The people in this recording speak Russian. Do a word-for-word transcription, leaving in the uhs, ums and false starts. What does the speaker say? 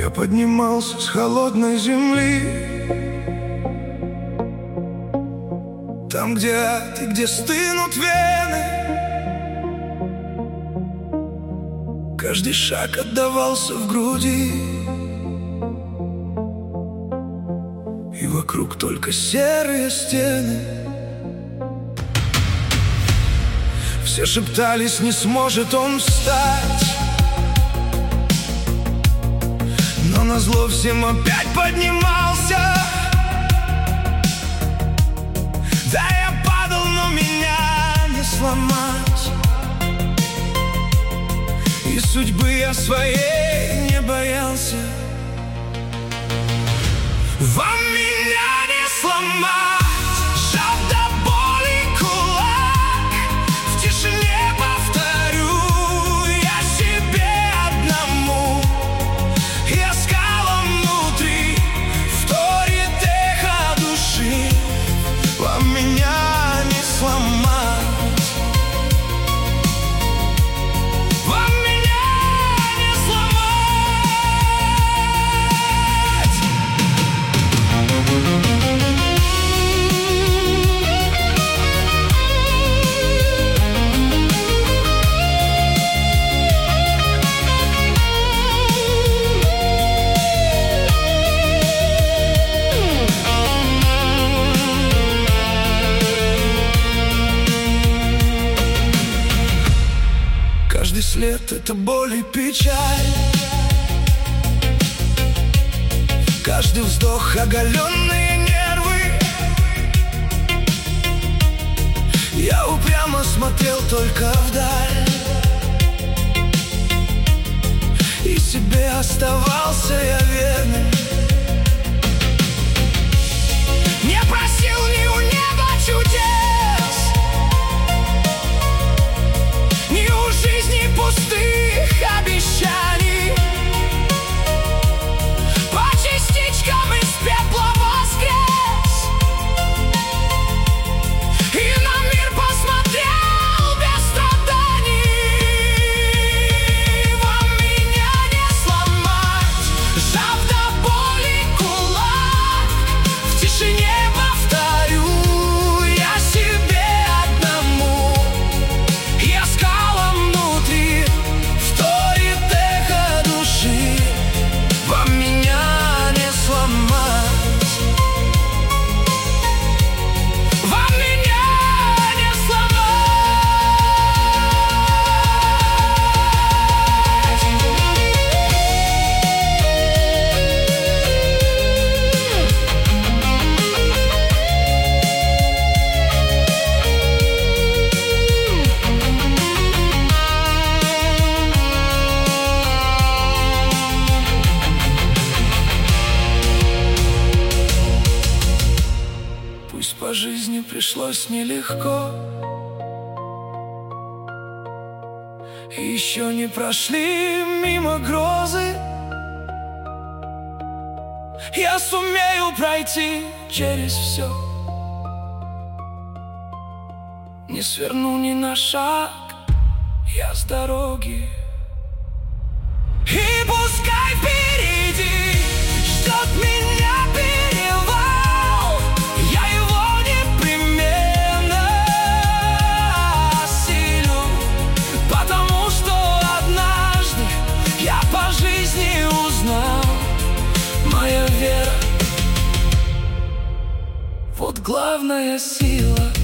Я поднимался с холодной земли, там, где ад и где стынут вены. Каждый шаг отдавался в груди, и вокруг только серые стены. Все шептались, не сможет он встать, но назло всем опять поднимался. Да, я падал, но меня не сломать, и судьбы я своей не боялся. Вам меня не сломать, жав до боли кулак, в тишине повторю я себе одному. Я скала внутри, вторит эхо души. Вам меня не сломать. Вам меня не сломать. Каждый след — это боль и печаль, каждый вздох — оголенные нервы. Я упрямо смотрел только вдаль, и себе оставался я верным. Не просил ни у неба чудес, ни у жизни пустых обещаний. По частичкам из пепла воскрес, и на мир посмотрел без страданий. Вам меня не сломать, жав до боли кулак, в тишине повторю я себе одному. Я скала внутри, вторит эхо души. Вам меня не сломать. Вам меня не сломать. Пусть по жизни пришлось нелегко, и еще не прошли мимо грозы, я сумею пройти через все. Не сверну ни на шаг я с дороги, и пускай впереди ждет меня перевал, я его непременно осилю, потому что однажды я по жизни узнал: моя вера — вот главная сила.